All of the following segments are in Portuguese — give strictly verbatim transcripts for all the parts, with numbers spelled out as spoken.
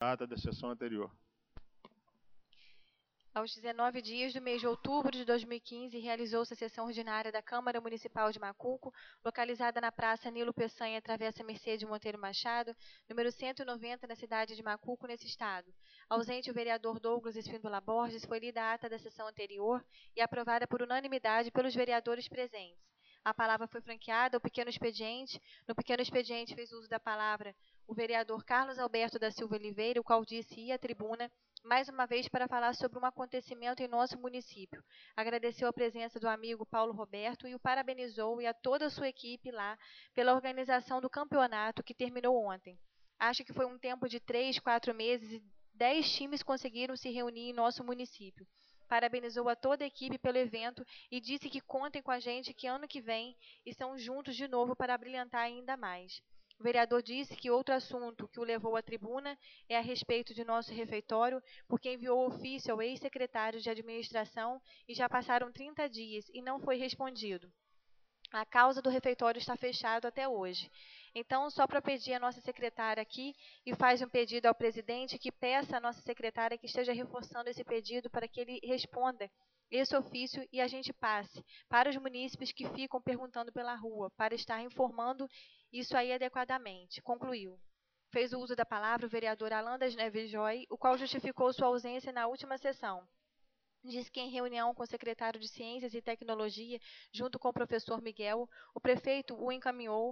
ata da sessão anterior. Aos dezenove dias do mês de outubro de dois mil e quinze, realizou-se a sessão ordinária da Câmara Municipal de Macuco, localizada na Praça Nilo Peçanha, Travessa Mercedes Monteiro Machado, número cento e noventa, na cidade de Macuco, nesse estado. Ausente o vereador Douglas Espíndola Borges, foi lida a ata da sessão anterior e aprovada por unanimidade pelos vereadores presentes. A palavra foi franqueada ao pequeno expediente. No pequeno expediente fez uso da palavra o vereador Carlos Alberto da Silva Oliveira, o qual disse ir à tribuna mais uma vez para falar sobre um acontecimento em nosso município. Agradeceu a presença do amigo Paulo Roberto e o parabenizou e a toda a sua equipe lá pela organização do campeonato que terminou ontem. Acho que foi um tempo de três, quatro meses e dez times conseguiram se reunir em nosso município. Parabenizou a toda a equipe pelo evento e disse que contem com a gente que ano que vem estão juntos de novo para brilhantar ainda mais. O vereador disse que outro assunto que o levou à tribuna é a respeito de nosso refeitório, porque enviou ofício ao ex-secretário de administração e já passaram trinta dias e não foi respondido. A causa do refeitório está fechado até hoje. Então, só para pedir a nossa secretária aqui e faz um pedido ao presidente que peça à nossa secretária que esteja reforçando esse pedido para que ele responda esse ofício e a gente passe para os munícipes que ficam perguntando pela rua, para estar informando isso aí adequadamente. Concluiu. Fez o uso da palavra o vereador Alan das Neves Joy, o qual justificou sua ausência na última sessão. Diz que em reunião com o secretário de Ciências e Tecnologia, junto com o professor Miguel, o prefeito o encaminhou.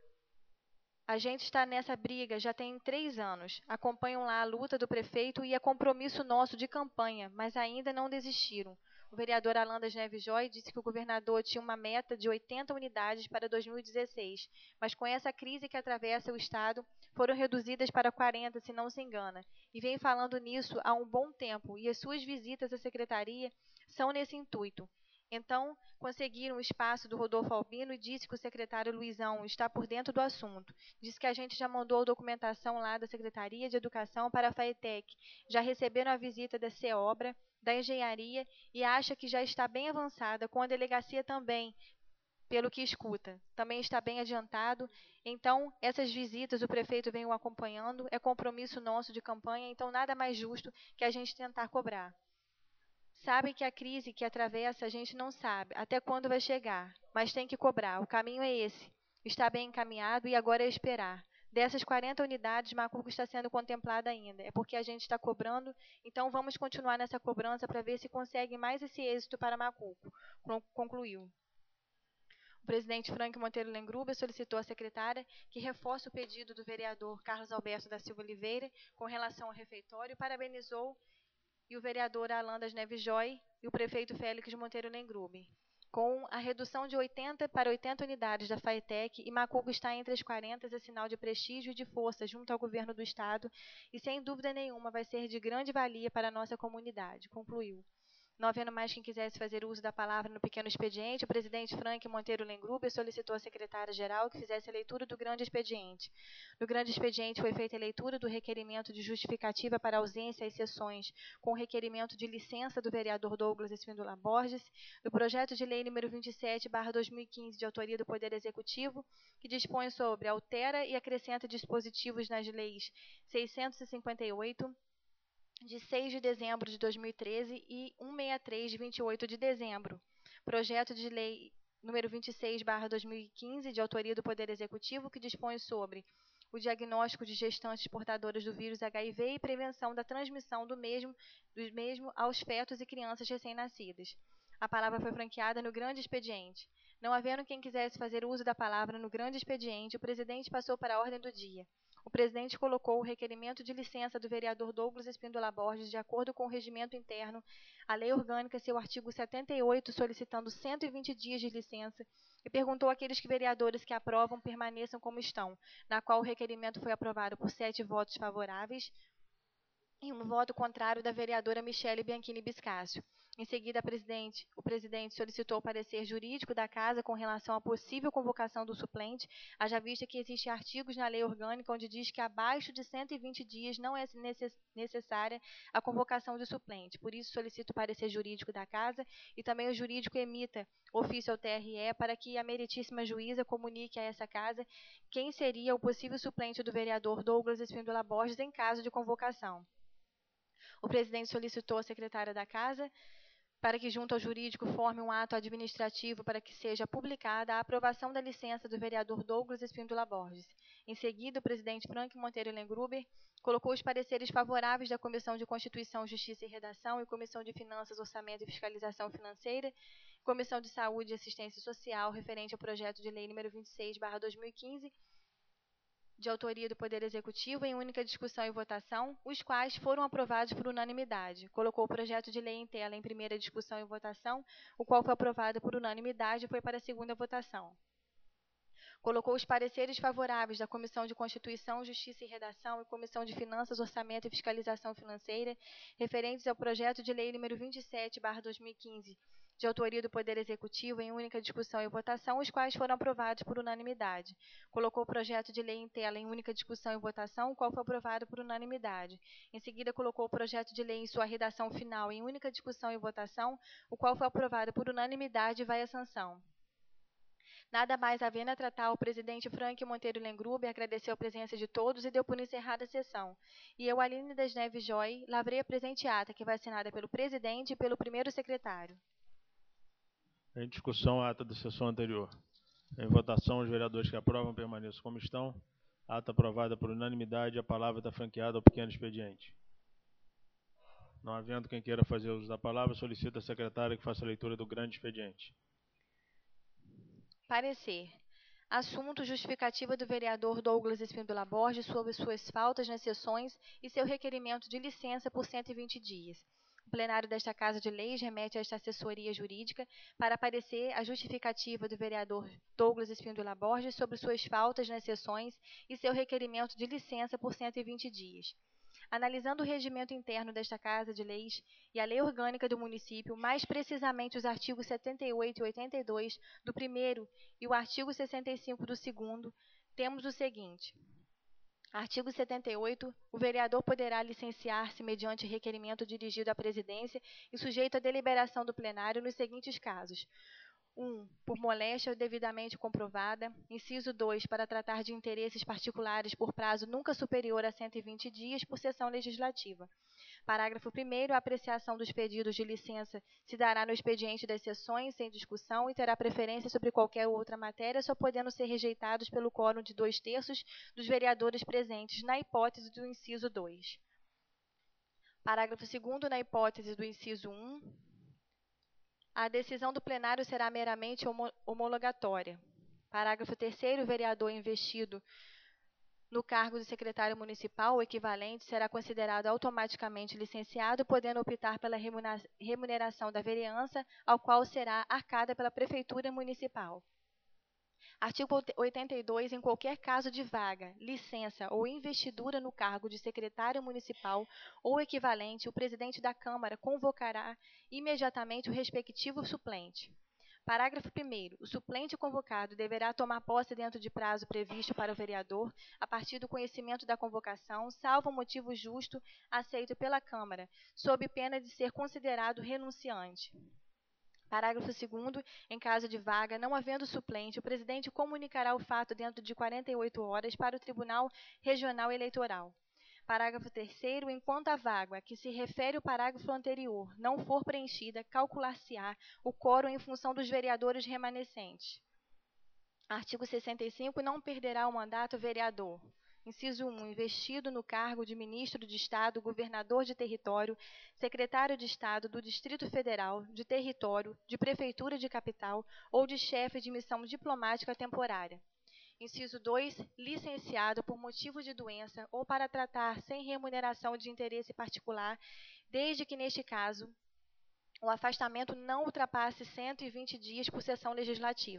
A gente está nessa briga já tem três anos. Acompanham lá a luta do prefeito e é compromisso nosso de campanha, mas ainda não desistiram. O vereador Alan das Neves Joy disse que o governador tinha uma meta de oitenta unidades para dois mil e dezesseis, mas com essa crise que atravessa o estado, foram reduzidas para quarenta, se não se engana. E vem falando nisso há um bom tempo, e as suas visitas à secretaria são nesse intuito. Então, conseguiram o espaço do Rodolfo Albino e disse que o secretário Luizão está por dentro do assunto. Diz que a gente já mandou a documentação lá da Secretaria de Educação para a FAETEC. Já receberam a visita da CEOBRA, da Engenharia, e acha que já está bem avançada, com a delegacia também, pelo que escuta. Também está bem adiantado. Então, essas visitas o prefeito vem o acompanhando, é compromisso nosso de campanha, então nada mais justo que a gente tentar cobrar. Sabem que a crise que atravessa a gente não sabe até quando vai chegar, mas tem que cobrar. O caminho é esse. Está bem encaminhado e agora é esperar. Dessas quarenta unidades, Macuco está sendo contemplada ainda. É porque a gente está cobrando, então vamos continuar nessa cobrança para ver se consegue mais esse êxito para Macuco. Concluiu. O presidente Frank Monteiro Lengruber solicitou à secretária que reforce o pedido do vereador Carlos Alberto da Silva Oliveira com relação ao refeitório e parabenizou e o vereador Alan das Neves Joy e o prefeito Félix Monteiro Lengruber. Com a redução de oitenta para oitenta unidades da FAETEC, e Macuco está entre as quarenta, é sinal de prestígio e de força junto ao governo do estado e, sem dúvida nenhuma, vai ser de grande valia para a nossa comunidade, concluiu. Não havendo mais quem quisesse fazer uso da palavra no pequeno expediente, o presidente Frank Monteiro Lengruber solicitou à secretária-geral que fizesse a leitura do grande expediente. No grande expediente foi feita a leitura do requerimento de justificativa para ausência às sessões, com o requerimento de licença do vereador Douglas Espíndola Borges, do projeto de lei número vinte e sete barra dois mil e quinze, de autoria do Poder Executivo, que dispõe sobre, altera e acrescenta dispositivos nas leis seiscentos e cinquenta e oito, de seis de dezembro de dois mil e treze e cento e sessenta e três, de vinte e oito de dezembro. Projeto de lei número vinte e seis barra dois mil e quinze, de autoria do Poder Executivo, que dispõe sobre o diagnóstico de gestantes portadoras do vírus H I V e prevenção da transmissão do mesmo, do mesmo aos fetos e crianças recém-nascidas. A palavra foi franqueada no grande expediente. Não havendo quem quisesse fazer uso da palavra no grande expediente, o presidente passou para a ordem do dia. O presidente colocou o requerimento de licença do vereador Douglas Espíndola Borges, de acordo com o regimento interno, a lei orgânica, seu artigo setenta e oito, solicitando cento e vinte dias de licença, e perguntou àqueles que vereadores que aprovam permaneçam como estão, na qual o requerimento foi aprovado por sete votos favoráveis, em um voto contrário da vereadora Michele Bianchini Biscácio. Em seguida, a presidente, o presidente solicitou o parecer jurídico da Casa com relação à possível convocação do suplente, haja vista que existem artigos na lei orgânica onde diz que abaixo de cento e vinte dias não é necessária a convocação do suplente. Por isso, solicito o parecer jurídico da Casa e também o jurídico emita ofício ao T R E para que a meritíssima juíza comunique a essa Casa quem seria o possível suplente do vereador Douglas Espíndola Borges em caso de convocação. O presidente solicitou à secretária da Casa para que, junto ao jurídico, forme um ato administrativo para que seja publicada a aprovação da licença do vereador Douglas Espíndola Borges. Em seguida, o presidente Frank Monteiro Lengruber colocou os pareceres favoráveis da Comissão de Constituição, Justiça e Redação e Comissão de Finanças, Orçamento e Fiscalização Financeira, Comissão de Saúde e Assistência Social, referente ao projeto de lei número vinte e seis barra dois mil e quinze, de autoria do Poder Executivo, em única discussão e votação, os quais foram aprovados por unanimidade. Colocou o projeto de lei em tela em primeira discussão e votação, o qual foi aprovado por unanimidade e foi para a segunda votação. Colocou os pareceres favoráveis da Comissão de Constituição, Justiça e Redação e Comissão de Finanças, Orçamento e Fiscalização Financeira, referentes ao projeto de lei número vinte e sete barra dois mil e quinze, de autoria do Poder Executivo, em única discussão e votação, os quais foram aprovados por unanimidade. Colocou o projeto de lei em tela em única discussão e votação, o qual foi aprovado por unanimidade. Em seguida, colocou o projeto de lei em sua redação final em única discussão e votação, o qual foi aprovado por unanimidade e vai à sanção. Nada mais havendo a tratar, o presidente Frank Monteiro Lengruber agradeceu a presença de todos e deu por encerrada a sessão. E eu, Aline das Neves Joy, lavrei a presente ata, que vai assinada pelo presidente e pelo primeiro secretário. Em discussão, a ata da sessão anterior. Em votação, os vereadores que aprovam permaneçam como estão. Ata aprovada por unanimidade. A palavra está franqueada ao pequeno expediente. Não havendo quem queira fazer uso da palavra, solicito à secretária que faça a leitura do grande expediente. Parecer. Assunto: justificativa do vereador Douglas Espíndola Borges sobre suas faltas nas sessões e seu requerimento de licença por cento e vinte dias. O plenário desta Casa de Leis remete a esta assessoria jurídica para parecer a justificativa do vereador Douglas Espíndola Borges sobre suas faltas nas sessões e seu requerimento de licença por cento e vinte dias. Analisando o regimento interno desta Casa de Leis e a lei orgânica do município, mais precisamente os artigos setenta e oito e oitenta e dois do primeiro e o artigo sessenta e cinco do segundo, temos o seguinte. Artigo setenta e oito. O vereador poderá licenciar-se mediante requerimento dirigido à presidência e sujeito à deliberação do plenário nos seguintes casos. um. Por moléstia devidamente comprovada. Inciso dois. Para tratar de interesses particulares por prazo nunca superior a cento e vinte dias por sessão legislativa. Parágrafo primeiro. A apreciação dos pedidos de licença se dará no expediente das sessões, sem discussão, e terá preferência sobre qualquer outra matéria, só podendo ser rejeitados pelo quórum de dois terços dos vereadores presentes, na hipótese do inciso dois. Parágrafo segundo. Na hipótese do inciso um, a decisão do plenário será meramente homologatória. Parágrafo terceiro. O vereador investido no cargo de secretário municipal ou equivalente será considerado automaticamente licenciado, podendo optar pela remuneração da vereança, ao qual será arcada pela Prefeitura Municipal. Artigo oitenta e dois. Em qualquer caso de vaga, licença ou investidura no cargo de secretário municipal ou equivalente, o presidente da Câmara convocará imediatamente o respectivo suplente. Parágrafo primeiro. O suplente convocado deverá tomar posse dentro de prazo previsto para o vereador, a partir do conhecimento da convocação, salvo motivo justo aceito pela Câmara, sob pena de ser considerado renunciante. Parágrafo segundo. Em caso de vaga, não havendo suplente, o presidente comunicará o fato dentro de quarenta e oito horas para o Tribunal Regional Eleitoral. Parágrafo terceiro. Enquanto a vaga a que se refere o parágrafo anterior não for preenchida, calcular-se-á o quórum em função dos vereadores remanescentes. Artigo sessenta e cinco. Não perderá o mandato o vereador. Inciso um. Investido no cargo de ministro de Estado, governador de território, secretário de Estado do Distrito Federal, de território, de prefeitura de capital ou de chefe de missão diplomática temporária. Inciso dois. Licenciado por motivo de doença ou para tratar sem remuneração de interesse particular, desde que, neste caso, o afastamento não ultrapasse cento e vinte dias por sessão legislativa.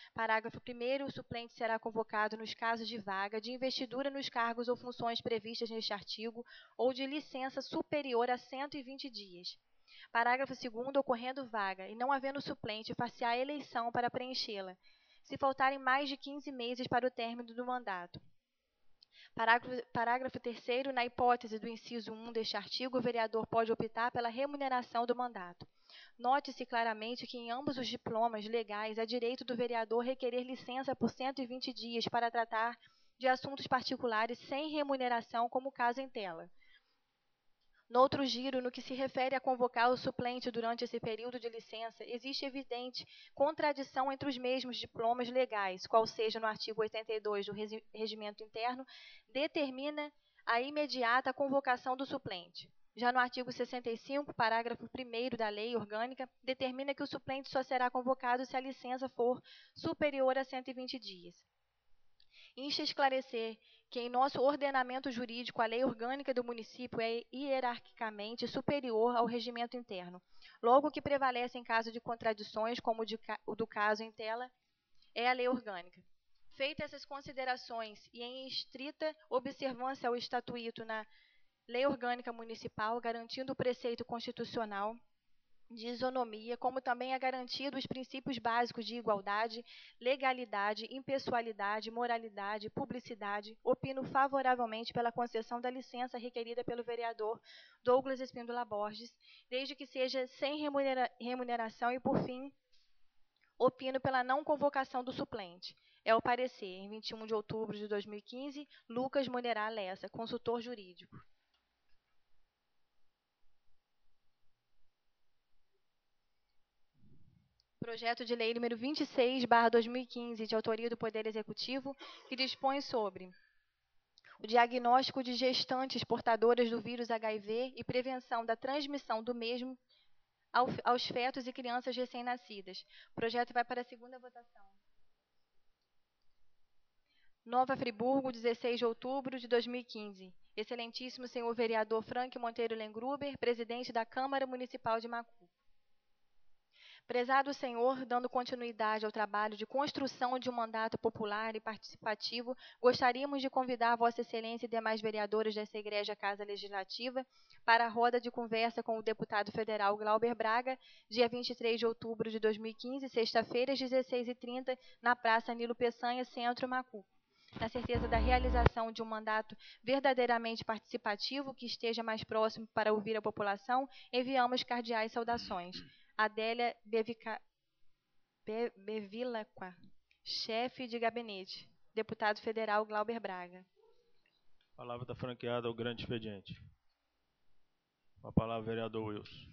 Parágrafo primeiro. O suplente será convocado nos casos de vaga, de investidura nos cargos ou funções previstas neste artigo ou de licença superior a cento e vinte dias. Parágrafo segundo. Ocorrendo vaga e não havendo suplente, far-se-á a eleição para preenchê-la, se faltarem mais de quinze meses para o término do mandato. Parágrafo, parágrafo terceiro. Na hipótese do inciso um deste artigo, o vereador pode optar pela remuneração do mandato. Note-se claramente que em ambos os diplomas legais é direito do vereador requerer licença por cento e vinte dias para tratar de assuntos particulares sem remuneração, como o caso em tela. Noutro giro, no que se refere a convocar o suplente durante esse período de licença, existe evidente contradição entre os mesmos diplomas legais, qual seja no artigo oitenta e dois do Regimento Interno, determina a imediata convocação do suplente. Já no artigo sessenta e cinco, parágrafo primeiro da Lei Orgânica, determina que o suplente só será convocado se a licença for superior a cento e vinte dias. Insta esclarecer que em nosso ordenamento jurídico a lei orgânica do município é hierarquicamente superior ao regimento interno. Logo, o que prevalece em caso de contradições, como o do caso em tela, é a lei orgânica. Feitas essas considerações e em estrita observância ao estatuto na lei orgânica municipal, garantindo o preceito constitucional de isonomia, como também a garantia dos princípios básicos de igualdade, legalidade, impessoalidade, moralidade, publicidade, opino favoravelmente pela concessão da licença requerida pelo vereador Douglas Espíndola Borges, desde que seja sem remunera- remuneração e, por fim, opino pela não convocação do suplente. É o parecer, em vinte e um de outubro de dois mil e quinze, Lucas Monerá Lessa, consultor jurídico. Projeto de lei número vinte e seis barra dois mil e quinze, de autoria do Poder Executivo, que dispõe sobre o diagnóstico de gestantes portadoras do vírus H I V e prevenção da transmissão do mesmo ao, aos fetos e crianças recém-nascidas. O projeto vai para a segunda votação. Nova Friburgo, dezesseis de outubro de dois mil e quinze. Excelentíssimo senhor vereador Frank Monteiro Lengruber, presidente da Câmara Municipal de Macuco. Prezado senhor, dando continuidade ao trabalho de construção de um mandato popular e participativo, gostaríamos de convidar Vossa Excelência e demais vereadores dessa Igreja Casa Legislativa para a roda de conversa com o deputado federal Glauber Braga, dia vinte e três de outubro de dois mil e quinze, sexta-feira, às dezesseis e trinta, na Praça Nilo Peçanha, Centro, Macuco. Na certeza da realização de um mandato verdadeiramente participativo que esteja mais próximo para ouvir a população, enviamos cardeais saudações. Adélia Bevica... Be... Bevilacqua, chefe de gabinete. Deputado federal Glauber Braga. A palavra está franqueada ao grande expediente. Com a palavra, vereador Wilson.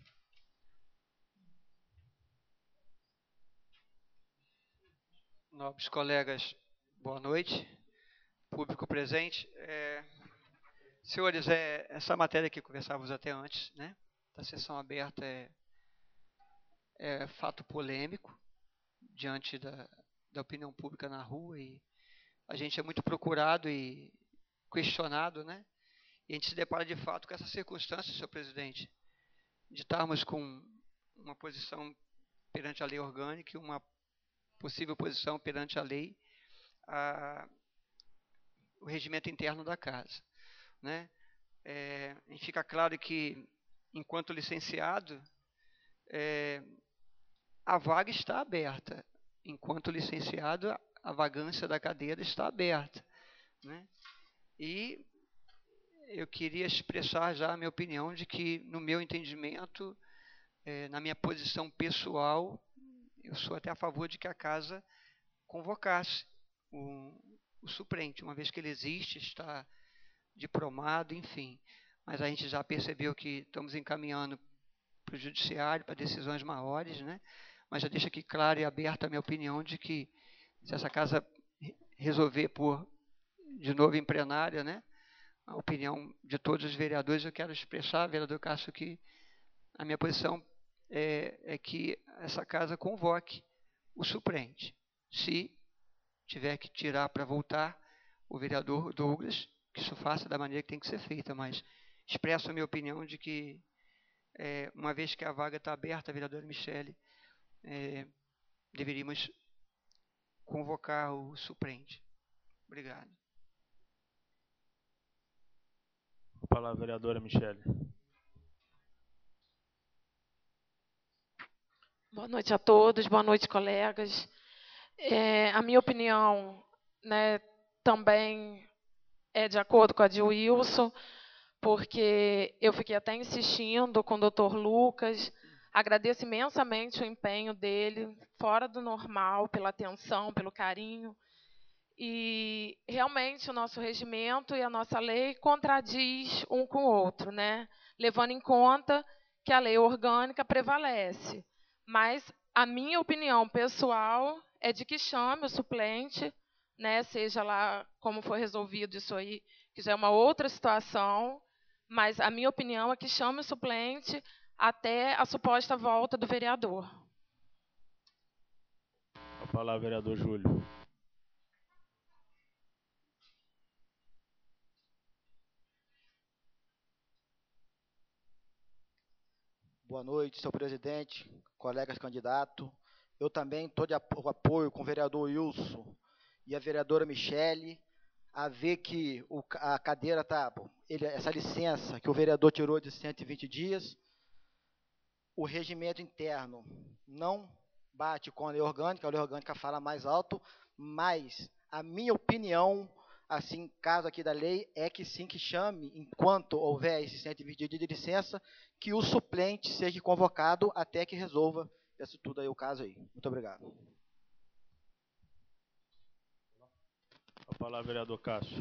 Nobres colegas, boa noite. Público presente. É... Senhores, é... essa matéria que conversávamos até antes, né, da sessão aberta, é, é fato polêmico diante da, da opinião pública na rua, e a gente é muito procurado e questionado, né? E a gente se depara de fato com essa circunstância, senhor presidente, de estarmos com uma posição perante a lei orgânica e uma possível posição perante a lei, a, o regimento interno da casa, né? É, e fica claro que, enquanto licenciado, é, a vaga está aberta. Enquanto licenciado, a vagância da cadeira está aberta, né? E eu queria expressar já a minha opinião de que, no meu entendimento, é, na minha posição pessoal, eu sou até a favor de que a casa convocasse o, o suplente, uma vez que ele existe, está diplomado, enfim. Mas a gente já percebeu que estamos encaminhando para o judiciário, para decisões maiores, né? Mas já deixa aqui clara e aberta a minha opinião de que, se essa casa resolver por, de novo em plenária, né, a opinião de todos os vereadores, eu quero expressar, vereador Cássio, que a minha posição é, é que essa casa convoque o suplente. Se tiver que tirar para voltar o vereador Douglas, que isso faça da maneira que tem que ser feita, mas expresso a minha opinião de que, é, uma vez que a vaga está aberta, vereadora Michele, é, deveríamos convocar o suplente. Obrigado. A palavra, vereadora Michele. Boa noite a todos, boa noite, colegas. É, a minha opinião, né, também é de acordo com a de Wilson, porque eu fiquei até insistindo com o doutor Lucas. Agradeço imensamente o empenho dele, fora do normal, pela atenção, pelo carinho. E realmente o nosso regimento e a nossa lei contradiz um com o outro, né? Levando em conta que a lei orgânica prevalece. Mas a minha opinião pessoal é de que chame o suplente, né? Seja lá como for resolvido isso aí, que já é uma outra situação, mas a minha opinião é que chame o suplente até a suposta volta do vereador. A palavra, vereador Júlio. Boa noite, senhor presidente, colegas candidatos. Eu também estou de apoio com o vereador Wilson e a vereadora Michele, a ver que o, a cadeira está, essa licença que o vereador tirou de cento e vinte dias, o regimento interno não bate com a lei orgânica, a lei orgânica fala mais alto, mas a minha opinião, assim, caso aqui da lei, é que sim, que chame, enquanto houver esses cento e vinte dias de licença, que o suplente seja convocado até que resolva isso tudo aí, o caso aí. Muito obrigado. A palavra, vereador Cássio.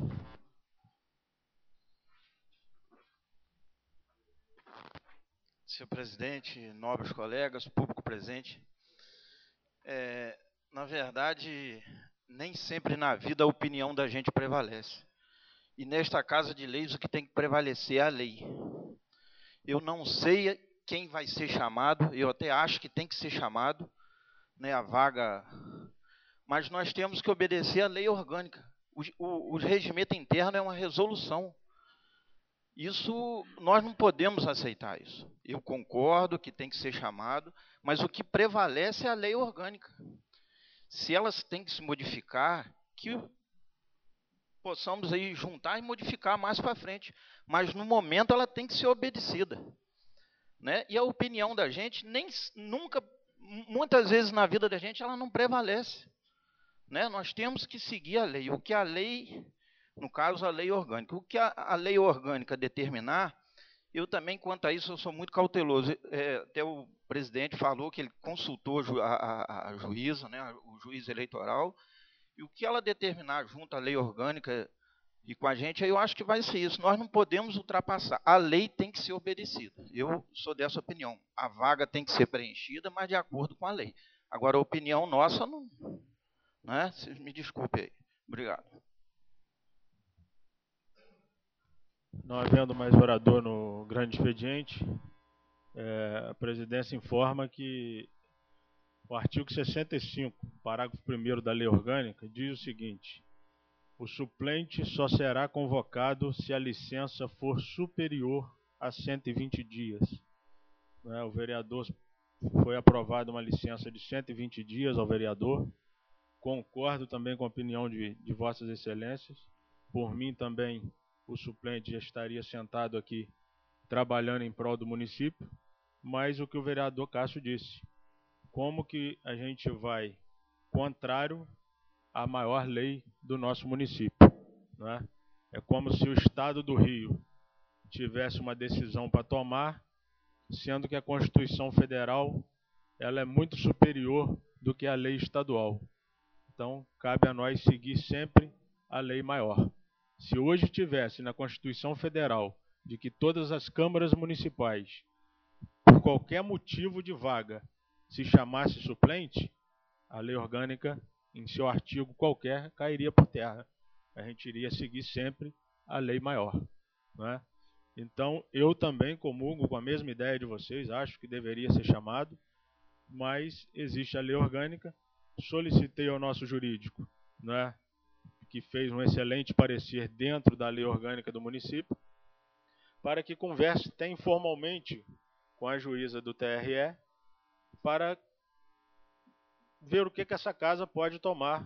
Senhor presidente, nobres colegas, público presente, é, na verdade, nem sempre na vida a opinião da gente prevalece. E nesta casa de leis o que tem que prevalecer é a lei. Eu não sei quem vai ser chamado, eu até acho que tem que ser chamado, né, a vaga, mas nós temos que obedecer à lei orgânica. O, o, o regimento interno é uma resolução. Isso, nós não podemos aceitar isso. Eu concordo que tem que ser chamado, mas o que prevalece é a lei orgânica. Se elas têm que se modificar, que possamos aí juntar e modificar mais para frente. Mas, no momento, ela tem que ser obedecida. Né? E a opinião da gente, nem, nunca, muitas vezes na vida da gente, ela não prevalece. Né? Nós temos que seguir a lei. O que a lei, no caso, a lei orgânica. O que a, a lei orgânica determinar, eu também, quanto a isso, eu sou muito cauteloso. É, até o presidente falou que ele consultou a, a, a juíza, né, o juiz eleitoral, e o que ela determinar junto à lei orgânica e com a gente, eu acho que vai ser isso. Nós não podemos ultrapassar. A lei tem que ser obedecida. Eu sou dessa opinião. A vaga tem que ser preenchida, mas de acordo com a lei. Agora, a opinião nossa, não, né? Vocês me desculpem aí. Obrigado. Não havendo mais orador no grande expediente, é, a presidência informa que o artigo sessenta e cinco, parágrafo primeiro da lei orgânica, diz o seguinte: o suplente só será convocado se a licença for superior a cento e vinte dias. Né, o vereador, foi aprovada uma licença de cento e vinte dias ao vereador. Concordo também com a opinião de, de vossas excelências. Por mim também, o suplente já estaria sentado aqui, trabalhando em prol do município. Mas o que o vereador Cássio disse, como que a gente vai contrário à maior lei do nosso município, né? É como se o Estado do Rio tivesse uma decisão para tomar, sendo que a Constituição Federal ela é muito superior do que a lei estadual. Então, cabe a nós seguir sempre a lei maior. Se hoje tivesse na Constituição Federal de que todas as câmaras municipais, por qualquer motivo de vaga, se chamasse suplente, a lei orgânica, em seu artigo qualquer, cairia por terra. A gente iria seguir sempre a lei maior, né? Então, eu também comungo com a mesma ideia de vocês, acho que deveria ser chamado, mas existe a lei orgânica. Solicitei ao nosso jurídico, né, que fez um excelente parecer dentro da lei orgânica do município, para que converse até informalmente com a juíza do T R E, para ver o que, que essa casa pode tomar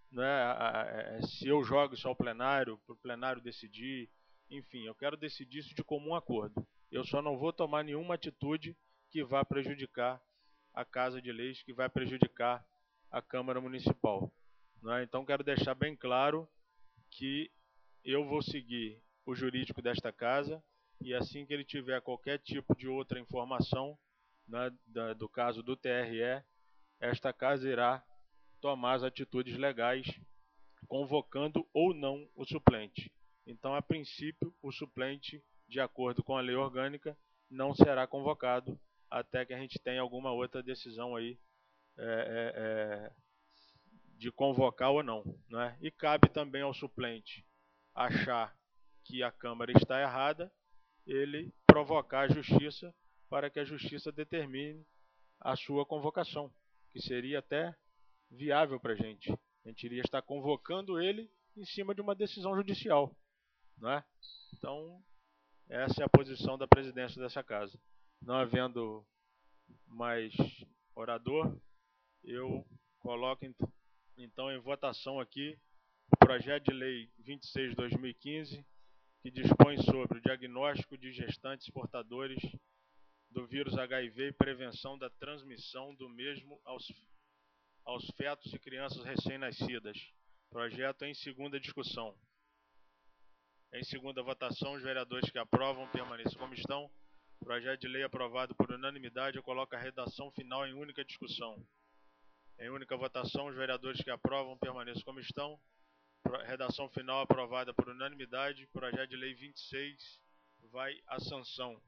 né, se eu jogo isso ao plenário, para o plenário decidir, enfim, eu quero decidir isso de comum acordo. Eu só não vou tomar nenhuma atitude que vá prejudicar a Casa de Leis, que vai prejudicar a Câmara Municipal. Né? Então, quero deixar bem claro que eu vou seguir o jurídico desta casa e assim que ele tiver qualquer tipo de outra informação, né, da, do caso do T R E, esta casa irá tomar as atitudes legais, convocando ou não o suplente. Então, a princípio, o suplente, de acordo com a lei orgânica, não será convocado até que a gente tenha alguma outra decisão aí é, é, é, de convocar ou não, né? E cabe também ao suplente achar que a Câmara está errada, ele provocar a Justiça para que a Justiça determine a sua convocação, que seria até viável para a gente. A gente iria estar convocando ele em cima de uma decisão judicial, né? Então, essa é a posição da presidência dessa casa. Não havendo mais orador, eu coloco então em votação aqui o projeto de lei vinte e seis de dois mil e quinze, que dispõe sobre o diagnóstico de gestantes portadores do vírus H I V e prevenção da transmissão do mesmo aos, aos fetos e crianças recém-nascidas. Projeto em segunda discussão. Em segunda votação, os vereadores que aprovam permaneçam como estão. Projeto de lei aprovado por unanimidade. Eu coloco a redação final em única discussão. Em única votação, os vereadores que aprovam permaneçam como estão. Redação final aprovada por unanimidade. Projeto de lei vinte e seis vai à sanção.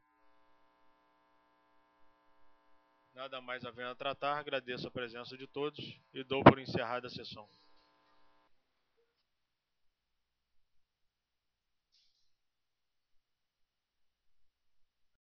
Nada mais havendo a tratar, agradeço a presença de todos e dou por encerrada a sessão.